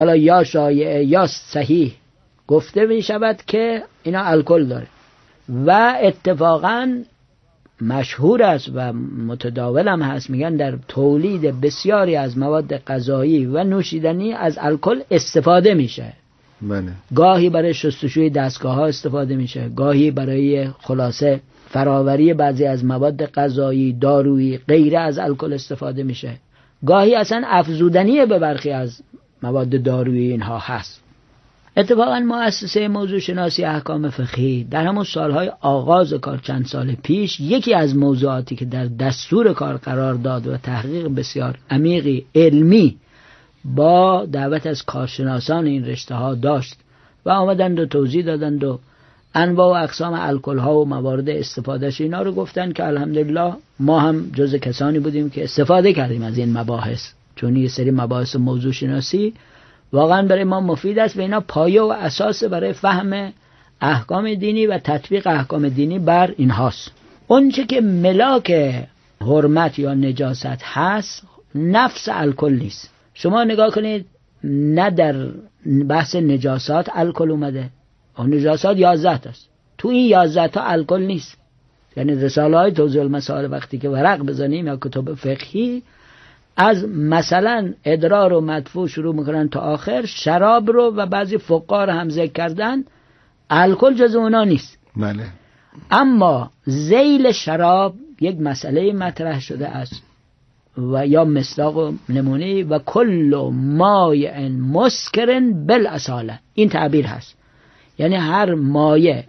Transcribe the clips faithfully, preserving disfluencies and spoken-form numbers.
حالا یا شایعه یا صحیح گفته می شود که اینا الکل داره و اتفاقاً مشهور است و متداول هم هست، میگن در تولید بسیاری از مواد غذایی و نوشیدنی از الکل استفاده میشه. بله. گاهی برای شستشوی دستگاه ها استفاده میشه، گاهی برای خلاصه فراوری بعضی از مواد غذایی، دارویی، غیره از الکل استفاده میشه، گاهی اصلا افزودنی به برخی از مواد دارویی اینها هست. اتفاقا مؤسسه موضوع شناسی احکام فقهی در همون سالهای آغاز کار چند سال پیش یکی از موضوعاتی که در دستور کار قرار داد و تحقیق بسیار عمیقی علمی با دعوت از کارشناسان این رشته ها داشت و آمدند و توضیح دادند و انواع و اقسام الکل ها و موارد استفادهش اینا رو گفتن که الحمدلله ما هم جز کسانی بودیم که استفاده کردیم از این مباحث، چون یه سری مباحث موضوع شناسی واقعا برای ما مفید است و اینا پایه و اساس برای فهم احکام دینی و تطبیق احکام دینی بر این هاست. اون چه که ملاک حرمت یا نجاست هست نفس الکل نیست. شما نگاه کنید، نه در بحث نجاسات الکل اومده، اون نجاسات یازده است، تو این یازده تا الکل نیست. یعنی رساله های توضیح المسائل وقتی که ورق بزنیم یا کتب فقهی از مثلا ادرار و مدفوع شروع میکنن تا آخر، شراب رو و بعضی فقها رو هم ذکر کردن، الکل جز اونا نیست. بله. اما ذیل شراب یک مسئله مطرح شده است و یا مصداق و نمونه و کل مایع مسکر بالاصاله، این تعبیر هست، یعنی هر مایع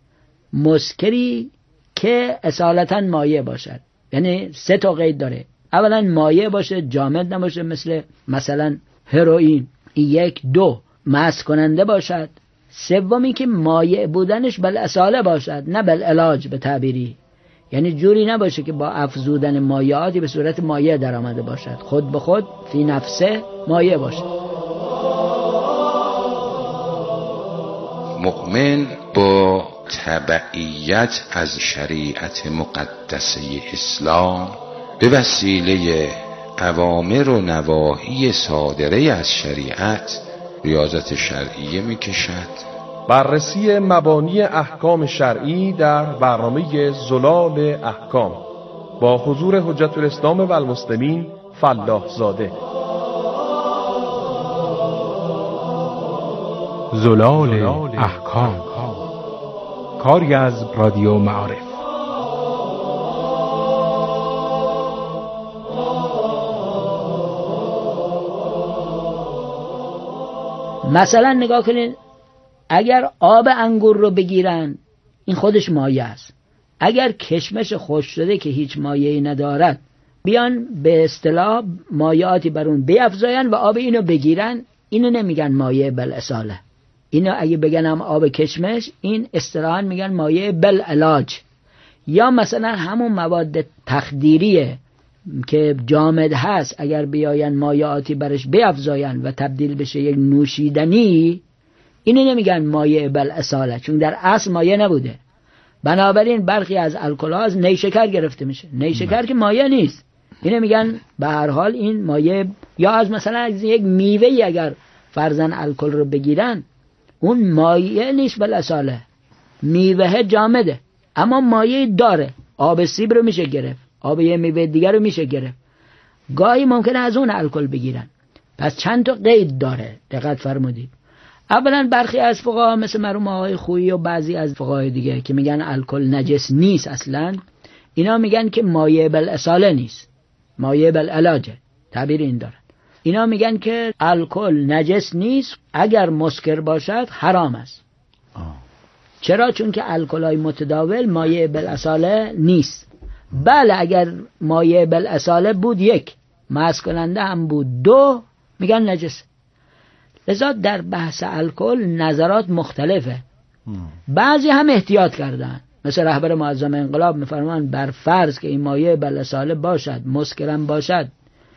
مسکری که اصالتا مایع باشد. یعنی سه تا قید داره، اولا مایع باشه، جامد نباشه، مثل مثلا هروئین. یک. دو، مست کننده باشد. سومی که مایع بودنش بالاصاله باشد، نه بالعلاج به تعبیری، یعنی جوری نباشه که با افزودن مایعاتی به صورت مایع در آمده باشد، خود به خود فی نفسه مایع باشد. مؤمن با تبعیت از شریعت مقدسه اسلام به وسیله اوامر و نواهی صادره از شریعت ریاضت شرعیه می کشد. بررسی مبانی احکام شرعی در برنامه زلال احکام با حضور حجت الاسلام و المسلمین فلاح زاده. زلال احکام، کاری از رادیو معارف. مثلا نگاه کنید، اگر آب انگور رو بگیرن این خودش مایع است. اگر کشمش خشک شده که هیچ مایعی ندارد بیان به اصطلاح مایعاتی بر اون بیفزاین و آب اینو بگیرن، اینو نمیگن مایع بالاصاله. اینو اگه بگن هم آب کشمش، این اصطلاحاً میگن مایع بالعلاج. یا مثلا همون مواد تخدیریه که جامد هست، اگر بیاین مایعاتی برش بیفزاین و تبدیل بشه یک نوشیدنی، اینو نمیگن مایع بالاصاله، چون در اصل مایع نبوده. بنابراین برخی از الکل‌ها از نیشکر گرفته میشه، نیشکر که مایع نیست، اینو میگن به هر حال این مایع. یا از مثلا از یک میوه‌ای اگر فرضاً الکل رو بگیرن، اون مایع نیست بالاصاله، میوه جامده اما مایع داره. آب سیب رو میشه گرفت، آب یه میوه دیگر رو میشه گرفت، گاهی ممکنه از اون الکل بگیرن. پس چند تا قید داره، دقت فرمودید. اولا برخی از فقها مثل مرحوم آقای خویی و بعضی از فقهای دیگه که میگن الکل نجس نیست اصلا، اینا میگن که مایع بالاصاله نیست، مایع بالعلاجه، تعبیر این دارن. اینا میگن که الکل نجس نیست، اگر مسکر باشد حرام است. آه. چرا؟ چون که الکل‌های متداول مایع بالاصاله نیست. بله اگر مایع بالاصاله بود، یک، مست کننده هم بود، دو، میگن نجس. لذا در بحث الکل نظرات مختلفه. بعضی هم احتیاط کردن، مثل رهبر معظم انقلاب میفرمان بر فرض که این مایع بالاصاله باشد، مسکرم باشد،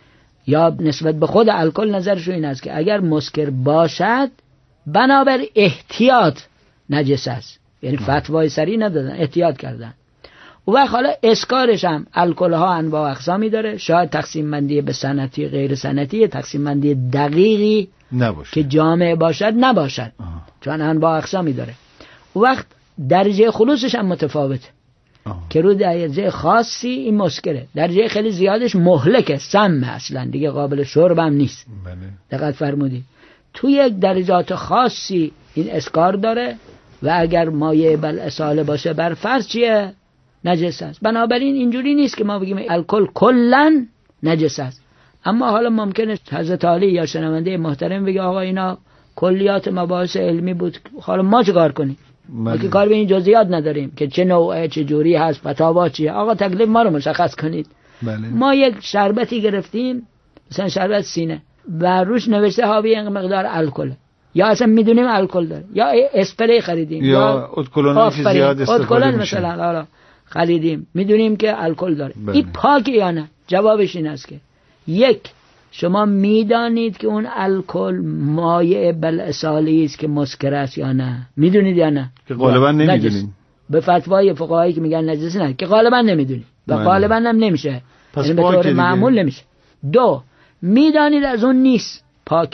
یا نسبت به خود الکل نظرشون این است که اگر مسکر باشد بنابر احتیاط نجس است. یعنی فتوای سری ندادن، احتیاط کردن. و وقت حالا اسکارش هم الکل ها انواع اقسامی داره، شاید تقسیم بندی به سنتی غیر سنتی، تقسیم بندی دقیقی نباشه که جامع باشد نباشد. آه. چون انواع اقسامی داره. و وقت درجه خلوصش هم متفاوته. آه. که رو درجه خاصی این مسکره، درجه خیلی زیادش مهلکه، سم اصلا دیگه قابل شرب هم نیست. بله. دقت فرمودی تو یک درجات خاصی این اسکار داره و اگر مایع بالاساله باشه بر فرض چیه؟ نجس است. بنابراین اینجوری نیست که ما بگیم الکل کلا نجس است. اما حالا ممکنه حضرت علی یا شنونده محترم بگه آقا اینا کلیات مباحث علمی بود، حالا ما چه کار کنیم؟ ما که کار به این جزئیات نداریم که چه نوعه چه جوری هست، فتاوا چیه. آقا تکلیف ما رو مشخص کنید. بله. ما یک شربتی گرفتیم مثلا شربت سینه و روش نوشته حاوی این مقدار الکل، یا اصلا میدونیم الکل داره، یا اسپری خریدیم یا ادکلون که زیاد استفاده میشه، مثلا حالا خریدیم میدونیم که الکل داره. بله. این پاکه یا نه؟ جوابش این است که یک، شما میدانید که اون الکل مایع بالاسالی است که مسکر است یا نه؟ میدونید یا نه؟ که غالبا نمیدونیم. به فتوای فقهایی که میگن نجس نه، که غالبا نمیدونید و غالبا هم نمیشه، یعنی به طور معمول نمیشه. دو، میدانید از اون نیست، پاک.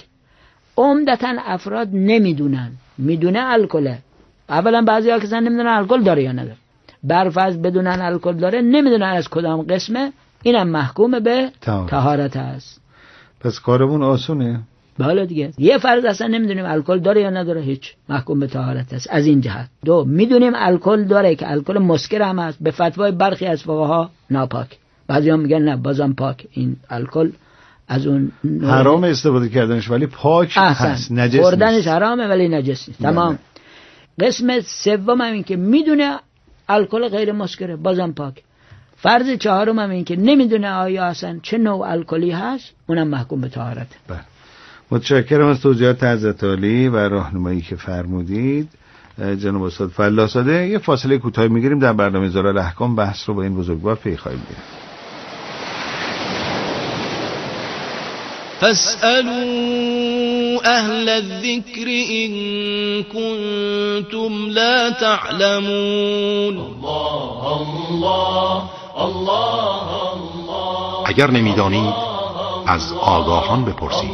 عمدتاً افراد نمیدونن، میدونه الکله. اولا بعضیا که نمیدونن الکل داره یا نداره، برفرض بدونن الکل داره نمیدونن از کدام قسمه، اینم محکوم به طهارت است. پس کارمون آسونه. بله دیگه. یه فرض اصلا نمیدونیم الکل داره یا نداره، هیچ، محکوم به طهارت است از این جهت. دو، میدونیم الکل داره که الکل مسکر هم است، به فتوای برخی از فقها ناپاک، بعضیا میگن نه بازم پاک، این الکل از اون حرام استفاده کردنش ولی پاک هست، نجس خوردنش حرامه ولی نجس نیست. تمام. قسم سوم هم این که میدونه الکل غیر مسکره، بازم پاک. فرض چهارم هم این که نمیدونه آیا اصلا چه نوع الکلی هست، اونم محکوم به طهارت. بله. متشکرم از توضیحات حضرت عالی و راهنمایی که فرمودید جناب استاد فلاح‌زاده. یه فاصله کوتاهی میگیریم، در برنامه زلال احکام بحث رو با این بزرگوار پی خواهیم گرفت. فاسألوا أهل الذكر إن كنتم لا تعلمون. الله الله الله الله. اگر نمیدانید از آگاهان بپرسید.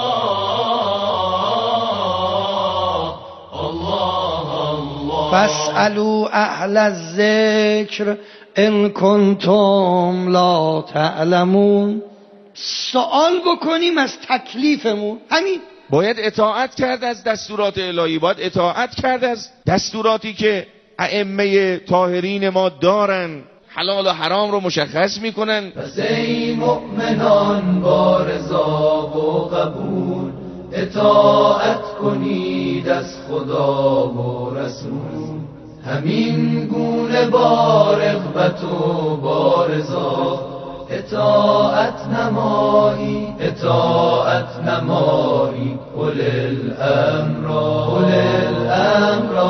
فاسألوا اهل الذكر ان كنتم لا تعلمون. سوال بکنیم از تکلیفمون، همین. باید اطاعت کرد از دستورات الهی، باید اطاعت کرد از دستوراتی که ائمه طاهرین ما دارن، حلال و حرام رو مشخص میکنن. پس ای مؤمنان با رضا و قبول اطاعت کنید از خدا و رسول، همین گونه با رغبت و با رضا اطاعت نمایی اطاعت نمایی قل الامر قل الامر.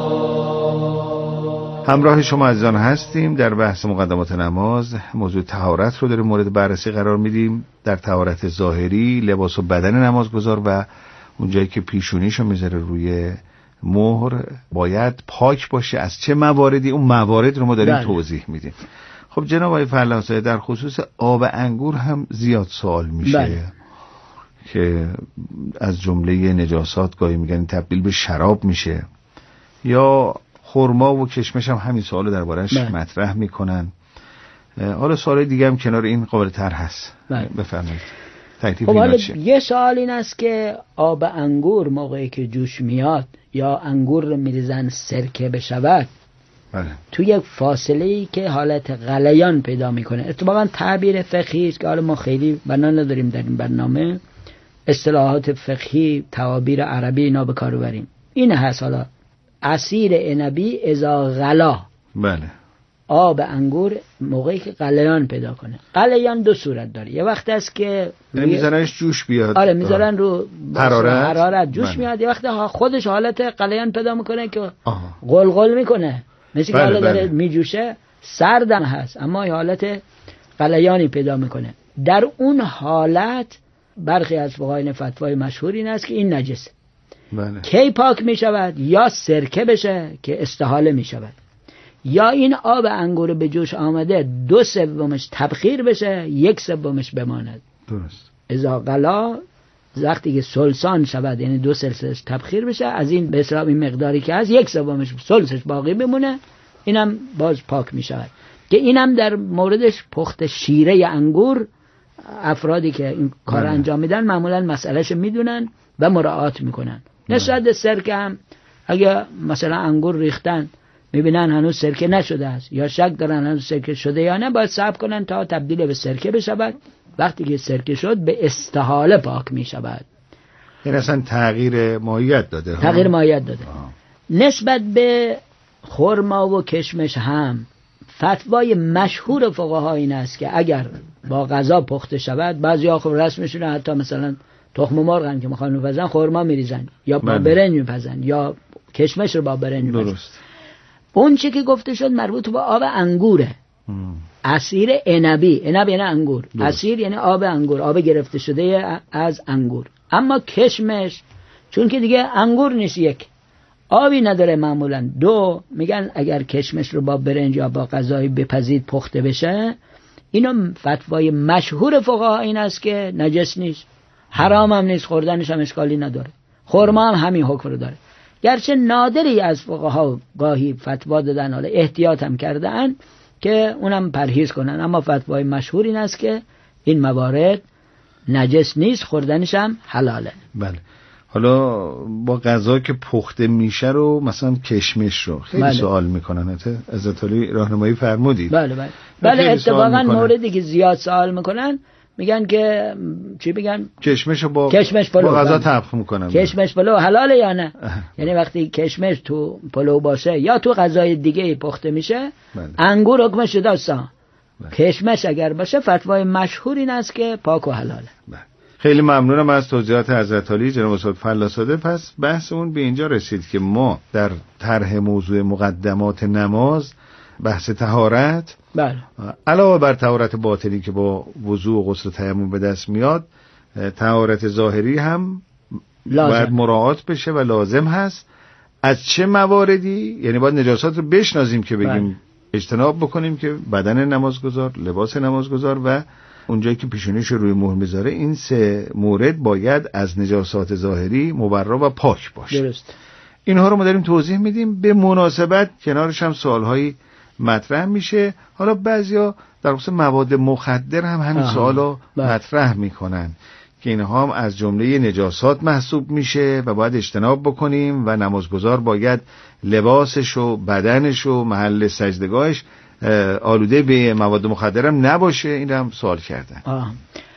همراه شما عزیزان هستیم در بحث مقدمات نماز. موضوع طهارت رو داریم مورد بررسی قرار میدیم. در طهارت ظاهری لباس و بدن نمازگزار و اونجایی که پیشونیشو میذاره روی مهر باید پاک باشه. از چه مواردی؟ اون موارد رو ما داریم بله. توضیح میدیم. خب جناب آقای فلاح‌زاده، در خصوص آب انگور هم زیاد سوال میشه بله. که از جمله نجاسات گاهی میگن تبدیل به شراب میشه، یا خرما و کشمش هم همین سوالو درباره‌اش بله. مطرح میکنن. حالا سوال دیگه هم کنار این قابل طرح هست. بله. بفرمایید. خب حالا یه سوال این است که آب انگور موقعی که جوش میاد یا انگور رو میریزن سرکه بشود بله. تو یک فاصله‌ای که حالت غلیان پیدا میکنه، اتفاقا تعبیر فقهی است که حالا ما خیلی بنا نداریم در این برنامه اصطلاحات فقهی تعابیر عربی اینا به کار ببریم. این هست حالا عصیر عنبی اذا غلا، بله، آب انگور موقعی که غلیان پیدا کنه. غلیان دو صورت داره، یه وقت است که میذارنش جوش بیاد، آره میذارن رو حرارت حرارت جوش بله. میاد، یه وقت خودش حالت غلیان پیدا میکنه که قلقل میکنه، مثل که حالا داره میجوشه، سردم هست اما حالت غلیانی پیدا میکنه. در اون حالت برخی از فقهای فتوای مشهور این است که این نجسه. بله. کی پاک میشود؟ یا سرکه بشه که استحاله میشود، یا این آب انگور به جوش آمده دو سومش تبخیر بشه، یک سومش بماند. درست. اذا غلا، وقتی که سلسان شود یعنی دو سلسش تبخیر بشه، از این به حساب این مقداری که هست یک سومش سلسش باقی بمونه، اینم باز پاک می شود. که اینم در موردش پخت شیره انگور افرادی که این کار انجام میدن معمولا مسئلهش میدونن و مراعات میکنن. نسبت سرکه هم اگه مثلا انگور ریختن میبینن هنوز سرکه نشده است یا شک دارن هنوز سرکه شده یا نه، باید صبر کنن تا تبدیل به سرکه بشود. وقتی که سرکه شد به استحاله پاک میشود. این اصلا تغییر ماهیت داده. تغییر ماهیت داده. آه. نسبت به خرما و کشمش هم فتوای مشهور فقها این است که اگر با غذا پخته شود، بعضیا خب رسمشونه حتی مثلا تخم مرغ هم که میخوان بپزن خرما میریزن یا با برنج میپزن یا کشمش رو با برنج میپزن. درست. اون چی که گفته شد مربوط به آب انگوره. عصیر عنبی، عنب یعنی انگور، عصیر یعنی آب انگور، آب گرفته شده از انگور. اما کشمش چون که دیگه انگور نیست، یک آبی نداره معمولا، دو میگن اگر کشمش رو با برنج یا با غذایی بپزید پخته بشه، اینو فتوای مشهور فقها این است که نجس نیست، حرام هم نیست، خوردنش هم اشکالی نداره. خرما هم همین حکم رو داره. گرچه نادری از فقها گاهی فتوا دادن، حالا احتیاط هم کردن که اونم پرهیز کنن، اما فتوای مشهور این است که این موارد نجس نیست، خوردنش هم حلاله. بله. حالا با غذا که پخته میشه رو مثلا کشمش رو خیلی بله. سوال میکنن. حضرت علی راهنمایی فرمودید. بله بله. بله اتفاقا موردی که زیاد سوال میکنن میگن که چی بگن؟ کشمش رو با کشمش پلو با غذا طبخ میکنن. کشمش پلو حلاله یا نه؟ یعنی وقتی کشمش تو پلو باشه یا تو غذای دیگه پخته میشه، بله. انگور حکمش داستان. بله. کشمش اگر باشه فتوای مشهور این است که پاک و حلاله. بله. خیلی ممنونم از توضیحات حضرت علی جناب استاد فلاح‌زاده. پس بحثمون به اینجا رسید که ما در طرح موضوع مقدمات نماز بحث طهارت، بله، علاوه بر طهارت باطنی که با وضوء و غسل و تیمم به دست میاد، طهارت ظاهری هم لازم. باید مراعات بشه و لازم هست. از چه مواردی؟ یعنی باید نجاسات رو بشناسیم که بگیم بله. اجتناب بکنیم که بدن نمازگزار، لباس نمازگزار و اونجایی که پیشونیش روی مهر میذاره، این سه مورد باید از نجاسات ظاهری مبرا و پاک باشه. درست. اینها رو ما داریم توضیح میدیم. به مناسبت کنارش هم سوالهایی مطرح میشه. حالا بعضیا در خصوص مواد مخدر هم همین سوالو مطرح میکنن که اینها هم از جمله نجاسات محسوب میشه و باید اجتناب بکنیم و نمازگزار باید لباسش و بدنش و محل سجدگاهش آلوده به مواد مخدر هم نباشه. این هم سوال کردن. آه.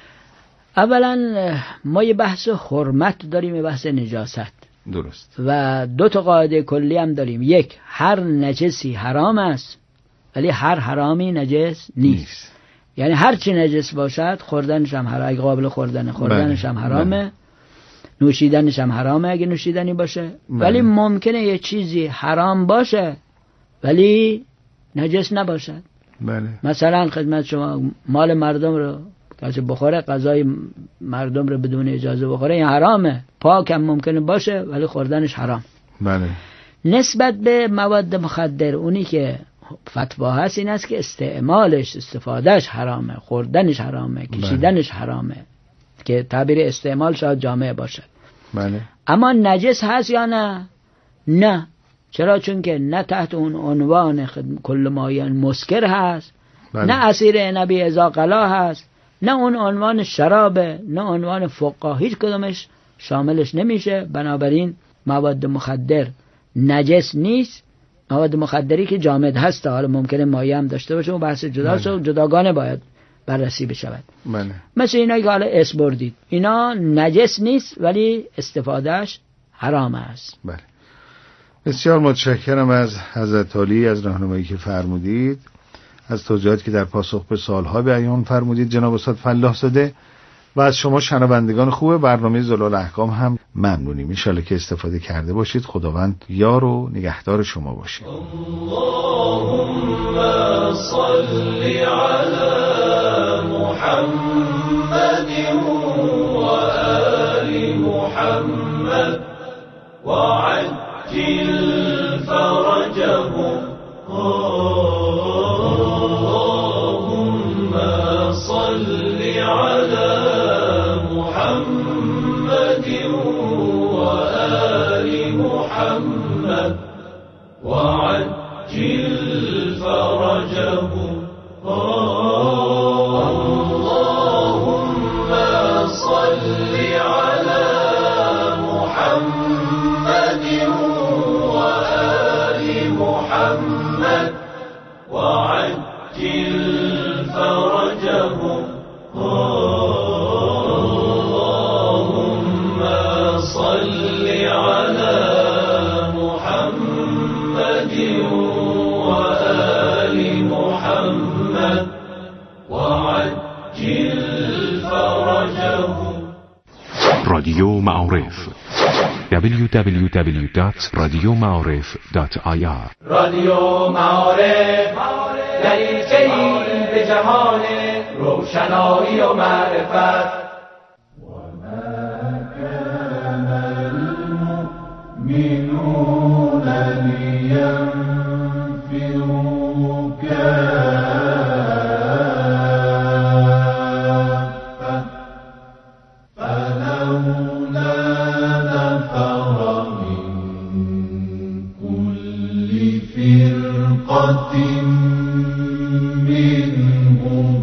اولا ما یه بحث حرمت داریم، یه بحث نجاست. درست. و دو تا قاعده کلی هم داریم. یک، هر نجسی حرام است ولی هر حرامی نجس نیست, نیست. یعنی هر چی نجس باشد خوردنش هم حرام، اگه قابل خوردنه خوردنش هم حرامه، بله. نوشیدنش هم حرامه اگه نوشیدنی باشه، بله. ولی ممکنه یه چیزی حرام باشه ولی نجس نباشد. بله. مثلا خدمت شما مال مردم رو کسی بخوره، غذای مردم رو بدون اجازه بخوره، این حرامه. پاک هم ممکنه باشه ولی خوردنش حرام. بله. نسبت به مواد مخدر اونی که فتوا هست این است که استعمالش، استفادهش حرامه، خوردنش حرامه، کشیدنش بله. حرامه، که تعبیر استعمال شاید جامعه باشه. بله. اما نجس هست یا نه؟ نه. چرا؟ چون که نه تحت اون عنوان کل مایان مسکر هست، بله. نه عصیر عنبی اذا غلا هست، نه اون عنوان شرابه، نه عنوان فقه، هیچ کدومش شاملش نمیشه. بنابراین مواد مخدر نجس نیست. مواد مخدری که جامد هست، حالا ممکنه مایه هم داشته باشه و بحث جداست و جداگانه باید بررسی بشود. بله. مثل اینا که حالا اس بردید، اینا نجس نیست ولی استفادهش حرام است. بله. بسیار متشکرم از حضرت علی از راهنمایی که فرمودید، از توضیحاتی که در پاسخ به سوال‌ها بیان فرمودید جناب استاد فلاح‌زاده، و از شما شنوندگان خوب برنامه زلال احکام هم ممنونیم. ان شاءالله که استفاده کرده باشید. خداوند یار و نگهدار شما باشه. اللهم صل علی محمد و آل محمد و عجل فرجهم. محمد وعجل فرجه اللهم صل على محمد وآل محمد وعجل فرجه اللهم صل على محمد وآل محمد وعجل فرجه. رادیو معارف دبلیو دبلیو دبلیو دات رادیو معارف دات آی آر رادیو معارف دریچه‌ای به جهان روشنایی و معرفت. وما كان المؤمنون لينفروا كافة فلولا نفر من كل فرقة منهم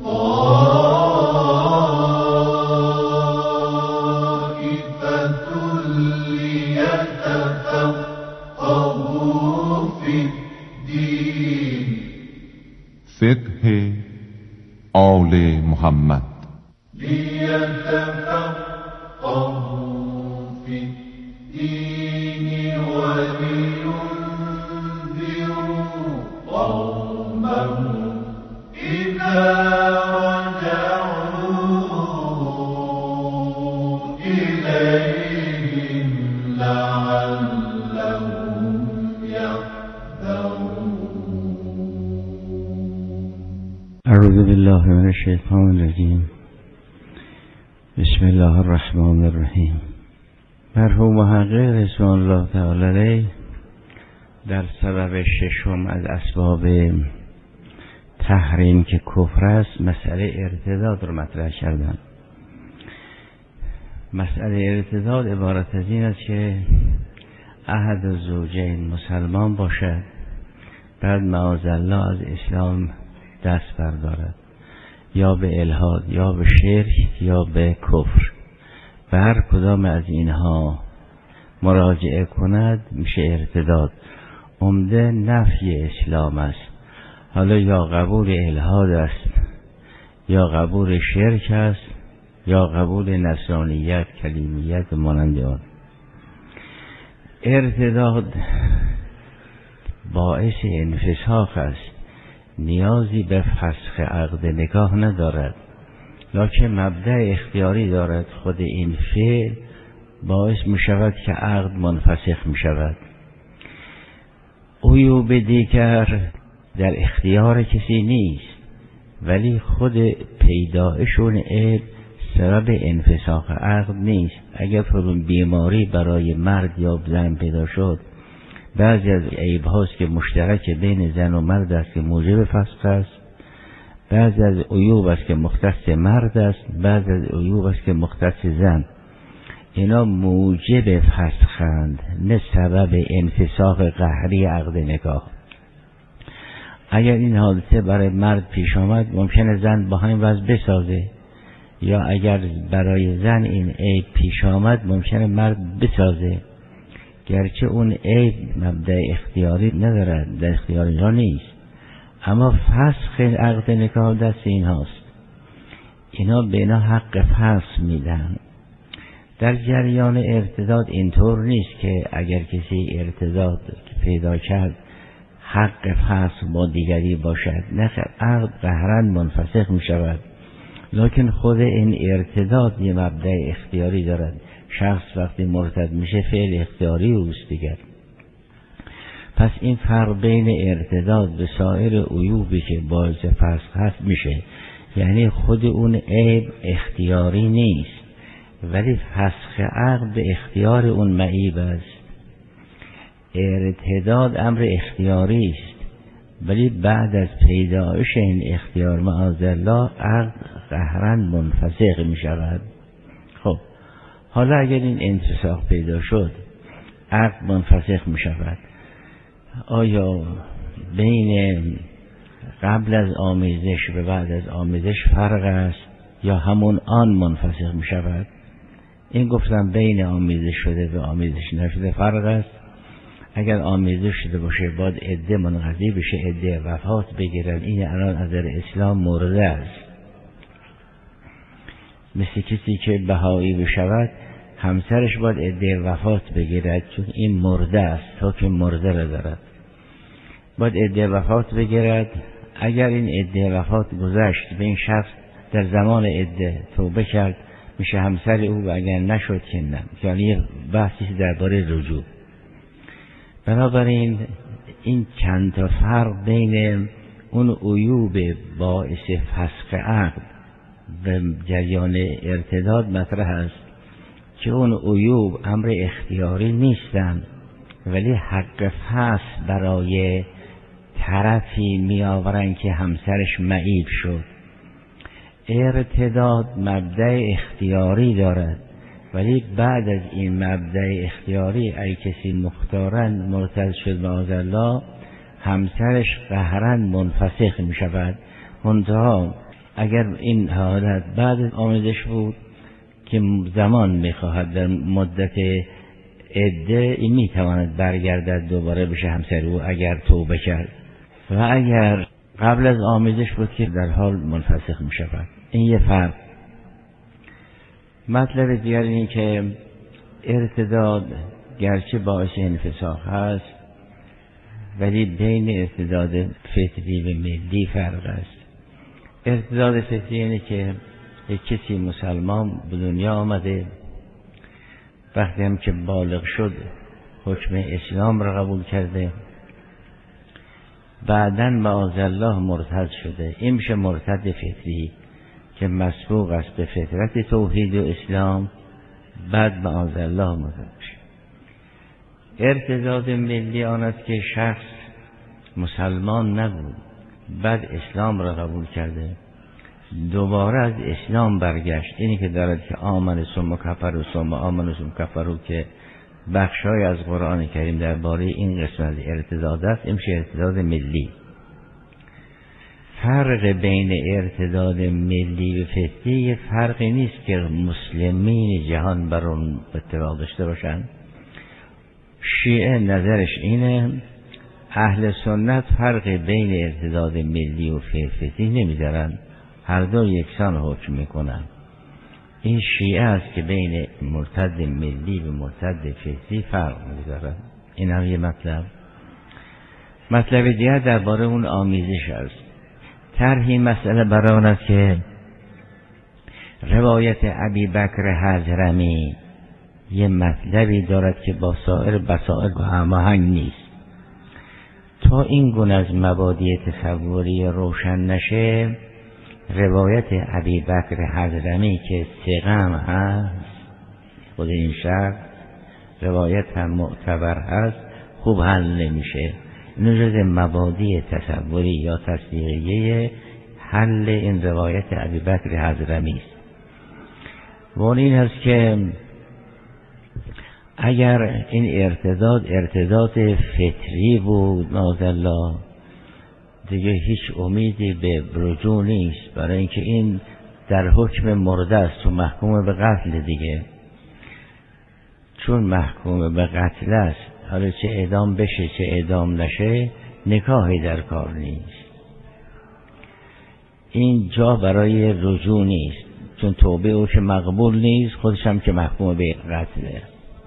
طائفة ليتفقهوا في الدين. فقه آل محمد ليتفقهوا في الدين ولينذروا قومهم إذا رجعوا إليهم لعلهم يحذرون. أعوذ بالله من الشيطان الرجيم. بسم الله الرحمن الرحیم. مرحوم محقق رضوان الله تعالی علیه در سبب ششم از اسباب تحریم که کفر است مسئله ارتداد رو مطرح کردن. مسئله ارتداد عبارت از این است که احد الزوجین مسلمان باشد بعد معاذالله از اسلام دست بردارد یا به الحاد یا به شرک یا به کفر، به هر کدام از اینها مراجعه کند میشه ارتداد. عمده نفی اسلام است، حالا یا قبول الحاد است یا قبول شرک است یا قبول نصرانیت، کلیمیت مانند آن. ارتداد باعث انفساخ است، نیازی به فسخ عقد نکاح ندارد، لکن مبدأ اختیاری دارد. خود این فعل باعث می شود که عقد منفسخ می شود. عیوب دیگر در اختیار کسی نیست، ولی خود پیدایشون عیب سبب انفساخ عقد نیست. اگر فرون بیماری برای مرد یا زن پیدا شد، بعضی از عیب هاست که مشترک بین زن و مرد است که موجب فسخ است، بعضی از عیوب است که مختص مرد است، بعضی از عیوب است که مختص زن. اینا موجب فسخند، نه سبب انفساخ قهری عقد نکاح. اگر این حادثه برای مرد پیش آمد ممکنه زن با همین وضع بسازه، یا اگر برای زن این عیب پیش آمد ممکنه مرد بسازه، گرچه اون عیب مبدأ اختیاری ندارد، در اختیار اینها نیست، اما فسخ عقد نکاح دست این هاست. اینا به اینا حق فسخ میدن. در جریان ارتداد اینطور نیست که اگر کسی ارتداد پیدا کرد حق فسخ با دیگری باشد، نه، عقد قهرا منفسخ می شود، لکن خود این ارتداد یه مبدأ اختیاری دارد. شخص وقتی مرتد میشه فعل اختیاری اوست دیگر. پس این فرق بین ارتداد به سایر عیوبی که باعث فسخ هست میشه، یعنی خود اون عیب اختیاری نیست، ولی فسخ عقد به اختیار اون معیب است. ارتداد امر اختیاری است، ولی بعد از پیدایش این اختیار معاذالله عقد قهرا منفسخ می شود. خب حالا اگر این انفساخ پیدا شد، عقد منفسخ می شود. آیا بین قبل از آمیزش و بعد از آمیزش فرق است یا همون آن منفسخ می شود؟ این گفتم بین آمیزش شده و آمیزش نشده فرق است. اگر آمیزش شده باشه باید عده منقضی بشه، عده وفات بگیرن. این الان از نظر اسلام مرده است. مثل کسی که بهایی بشود همسرش باید عده وفات بگیرد، چون این مرده است، حکم مرده را دارد. باید عده وفات بگیرد. اگر این عده وفات گذشت به این شخص در زمان عده توبه کرد میشه همسر او، و اگر نشد که نه. یعنی بحثی درباره رجوع. بنابراین این چند تا فرق بین اون عیوب باعث فسخ عقد و جریان ارتداد مطرح است که اون عیوب امر اختیاری نیستند، ولی حق فسخ برای طرفی می آورند که همسرش معیب شد. ارتداد مبدأ اختیاری دارد، ولی بعد از این مبدأ اختیاری ای کسی مختارن مرتد شد معاذالله، همسرش قهرن منفسخ می شود. منتها اگر این حالت بعد از آمیزش بود که زمان می خواهد در مدت عده، این می تواند برگردد دوباره بشه همسر او اگر توبه کرد. و اگر قبل از آمیزش بود که در حال منفسخ می شود. این یه فرق. مطلب دیگر اینه که ارتداد گرچه باعث انفساخ هست، ولی بین ارتداد فطری و ملی فرق است. ارتداد فطری اینه که یک کسی مسلمان به دنیا آمده، وقتی هم که بالغ شد حکم اسلام را قبول کرده، بعداً معاذالله مرتد شده. این میشه مرتد فطری که مسبوق است به فطرت توحید و اسلام، بعد معاذالله مرتد شد. ارتداد ملی آن است که شخص مسلمان نبود، بعد اسلام را قبول کرده، دوباره از اسلام برگشت. اینی که دارد که آمن ثم کفر و ثم آمن ثم کفر، که بخشای از قرآن کریم درباره این قسمت ارتداد است. این میشه ارتداد ملی. فرق بین ارتداد ملی و فطری فرقی نیست که مسلمین جهان بر اون اتفاق داشته باشند. شیعه نظرش اینه، اهل سنت فرق بین ارتداد ملی و فطری نمیدارن، هر دو یکسان حکم میکنن. این شیعه است که بین مرتد ملی و مرتد فطری فرق میذارن. این هم یه مطلب. مطلب دیگر درباره اون آمیزش است. طرحی مسئله برای آن است که روایت ابی بکر حضرمی یه مطلبی دارد که با سایر بسائل هماهنگ نیست. تا این گونه از مبادی تصوری روشن نشه، روایت ابی بکر حضرمی که ثقه هست، خود این شخص روایت هم معتبر هست، خوب حل نمیشه. این جز مبادی تصوری یا تصدیقیه حل این روایت ابی بکر حضرمی است. و این هست که اگر این ارتداد ارتداد فطری بود معاذالله، دیگه هیچ امیدی به رجوع نیست، برای اینکه این در حکم مرده است و محکوم به قتل دیگه. چون محکوم به قتل است، حالا چه اعدام بشه چه اعدام نشه نکاحی در کار نیست. این جا برای رجوع نیست، چون توبه او که مقبول نیست، خودش هم که محکوم به قتله.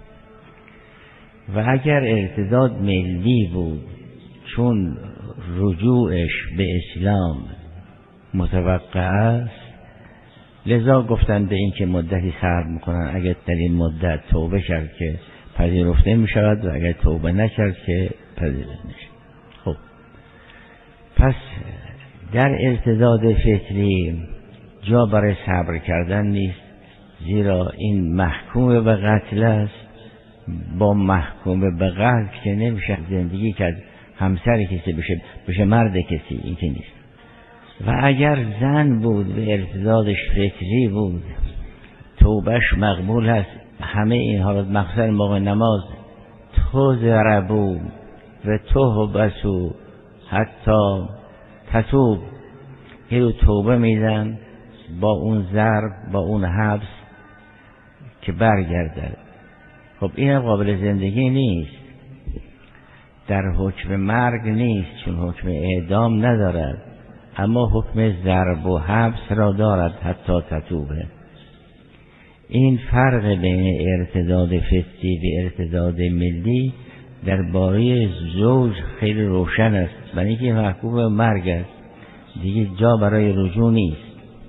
و اگر ارتداد ملی بود، چون رجوعش به اسلام متوقع است، لذا گفتن به این که مدتی صبر میکنن. اگر در این مدت توبه کرد که پذیرفته میشود، و اگر توبه نکرد که پذیرفته نشود. خب پس در ارتداد فطری جا برای صبر کردن نیست، زیرا این محکوم به قتل است. با محکوم به قتل که نمیشه زندگی کرد، همسر کسی بشه بشه مرد کسی، این که نیست. و اگر زن بود و ارتدادش فطری بود، توبهش مقبول است. همه این حالات مخصوصا موقع نماز خود ربو و تو بسو حتی تتوب. این رو توبه میدن با اون ضرب، با اون حبس که برگردد. خب این قابل زندگی نیست، در حکم مرگ نیست چون حکم اعدام ندارد، اما حکم ضرب و حبس را دارد حتی تتوبه. این فرق بین ارتداد فطری و ارتداد ملی درباره زوج خیلی روشن است، برای اینکه محکوم مرگ است، دیگه جا برای رجوع نیست.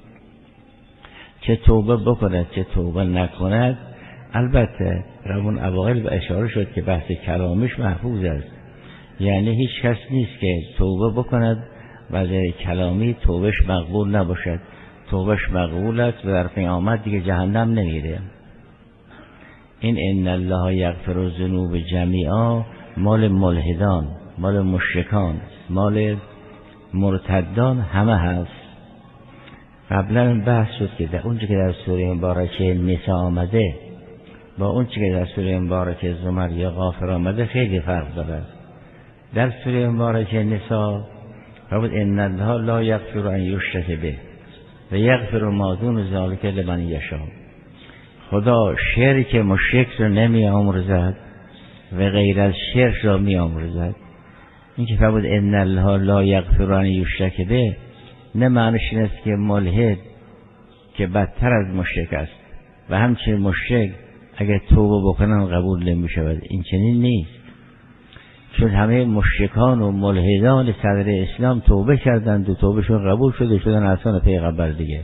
چه توبه بکند چه توبه نکند، البته روان اوائل به اشاره شد که بحث کلامش محفوظ است، یعنی هیچ کس نیست که توبه بکند و در کلامی توبهش مقبول نباشد. توبهش مقبول است و در قیامت دیگه جهنم نمیره. این ان الله یغفر الذنوب جمیعا مال ملحدان، مال مشرکان، مال مرتدان همه هست. قبلا بحث شد که در اونچه که در سوره مبارکه نساء آمده با اونچه که در سوره مبارکه زمر یا غافر آمده خیلی فرق دارد. در سوره مبارکه نساء فرمود ان الله لا یغفر ان یشرک به و یغفر ما دون ذلک لمن یشاء. خدا شرک مشرک را نمی آمرزد و غیر از شرک را می آمرزد. این که فرمود ان الله لا یغفر ان یشرک به نه معنیش این است که ملحد که بدتر از مشرک است و همچنین مشرک اگر توبه بکنن قبول نمی شود. این چنین نیست، چون همه مشرکان و ملحدان صدر اسلام توبه کردند و توبهشون قبول شده شدن احسان پیغمبر دیگه.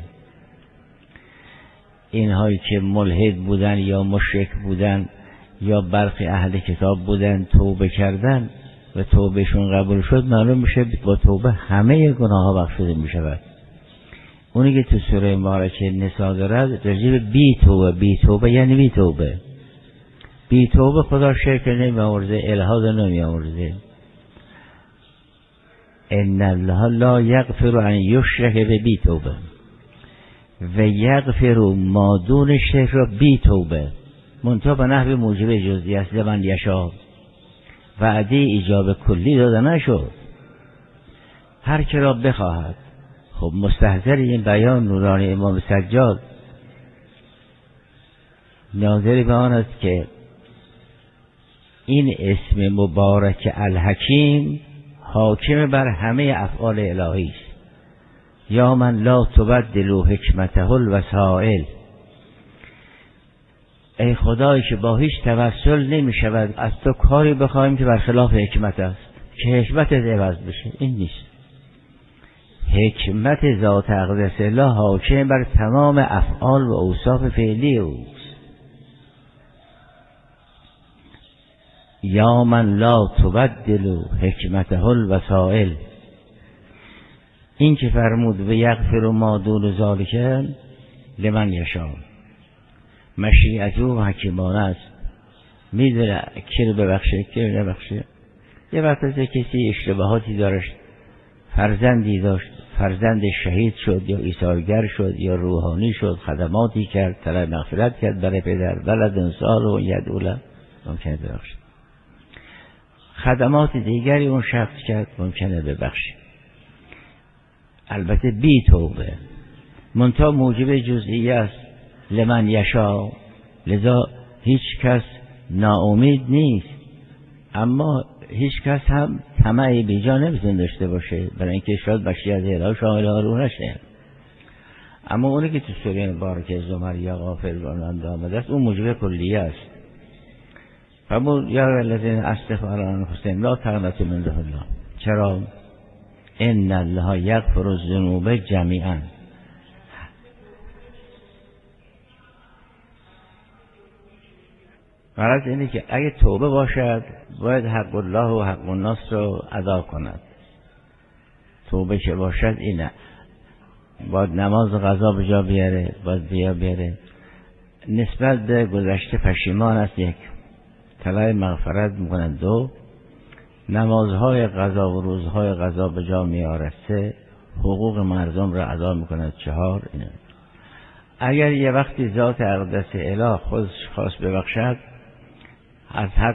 اینهایی که ملحد بودن یا مشرک بودن یا برخی اهل کتاب بودن توبه کردن و توبهشون قبول شد، معلوم میشه با توبه همه گناه ها بخشیده میشود. اونی که تو سوره مبارکه نساء دارد راجب بی توبه، بی توبه یعنی بی توبه. بی توبه خدا شرک نمی آمرزه، الحاد نمی آمرزه. ان الله لا یغفر ان یشرک به بی توبه و یغفر ما دون شرک را بی توبه، منتها به نحو موجب جزئی است. لمن یشاء وعده ایجاب کلی داده نشد، هر که را بخواهد. خب مستحضر این بیان نورانی امام سجاد ناظر به آن است که این اسم مبارک الحکیم حاکم بر همه افعال الهی است. یا من لا تبدل حکمته الوسائل، ای خدایی که با هیچ توسل نمی شود از تو کاری بخواهیم که برخلاف حکمت است که حکمت عوض بشه. این نیست. حکمت ذات اقدس الله حاکم بر تمام افعال و اوصاف فعلی اوست. یا من لا تبدل حکمته الوسائل، این که فرمود و یغفر ما دون ذلک لمن یشاء، مشیت او حکیمانه است، میدونه کی رو ببخشه کی رو نبخشه. یه وقت از کسی اشتباهاتی داشت، فرزندی داشت، فرزند شهید شد یا ایثارگر شد یا روحانی شد، خدماتی کرد، طلب مغفرت کرد برای پدر، ولد صالح یدعو، ممکنه ببخشه. خدمات دیگری اون شخص کرد، ممکنه ببخشه، البته بی توبه. منتها موجب جزئی است، لمن یشاء، لذا هیچ کس ناامید نیست، اما هیچ کس هم طمع بیجا نمیتونه داشته باشه، برای اینکه شاید مشیت الهی شامل رو نشه. اما اونی که تو سوره مبارکه زمر یا غافر و آمده است، اون موجب کلیه است. فرمود یا الذین اسرفوا علی انفسهم لا تقنطوا من رحمت الله. چرا؟ ان الله یغفر الذنوب جمیعا. غرض اینه که اگه توبه باشد باید حق الله و حق الناس رو ادا کند. توبه که باشد اینه، باید نماز و قضا به جا بیاره، باید بیا بیاره، نسبت به گذشته پشیمان است، یک طلب مغفرت میکنند، دو نمازهای قضا و روزهای قضا به جا میاره، سه حقوق مردم را ادا میکنند، چهار اینه. اگر یه وقتی ذات اقدس اله خودش خواست ببخشد از حق